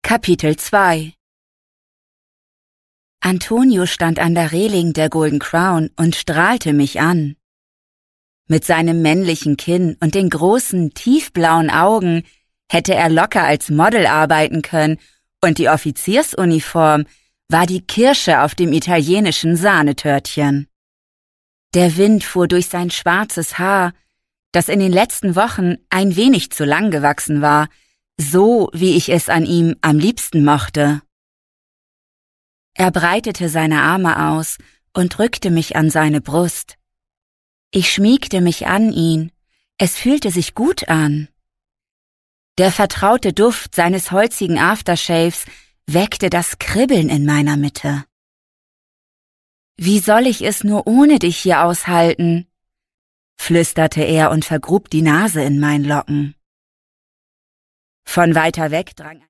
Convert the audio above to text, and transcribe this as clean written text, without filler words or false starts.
Kapitel 2 Antonio stand an der Reling der Golden Crown und strahlte mich an. Mit seinem männlichen Kinn und den großen, tiefblauen Augen hätte er locker als Model arbeiten können, und die Offiziersuniform war die Kirsche auf dem italienischen Sahnetörtchen. Der Wind fuhr durch sein schwarzes Haar, das in den letzten Wochen ein wenig zu lang gewachsen war, so wie ich es an ihm am liebsten mochte. Er breitete seine Arme aus und drückte mich an seine Brust. Ich schmiegte mich an ihn, es fühlte sich gut an. Der vertraute Duft seines holzigen Aftershaves weckte das Kribbeln in meiner Mitte. »Wie soll ich es nur ohne dich hier aushalten?« flüsterte er und vergrub die Nase in meinen Locken. Von weiter weg drang